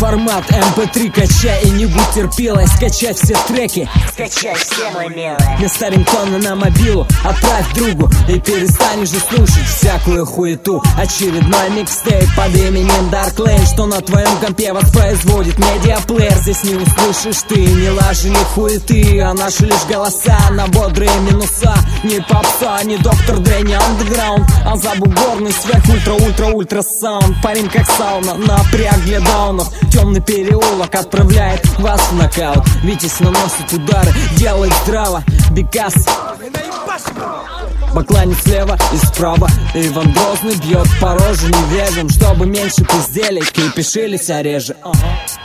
формат MP3 качай и не будь терпилой. Скачай все треки, скачай все, мой милый. вместо рингтона на мобилу отправь другу и перестань уже слушать всякую хуету. Очередной микстейп под именем Dark Lane, что на твоем компе воспроизводит медиаплеер. Здесь не услышишь ты ни лажи, ни хуеты, а наши лишь голоса на бодрые минуса. Ни попса, ни Доктор Дре, ни андеграунд, а забугорный сверх ультра саунд. Парень как сауна, напряг для даунов. Темный переулок отправляет вас в нокаут. Витязь наносит удары, делает здраво. Бекас бакланит слева и справа. Иван Грозный бьет по роже невежим, чтобы меньше пизделей, крепишились ореже.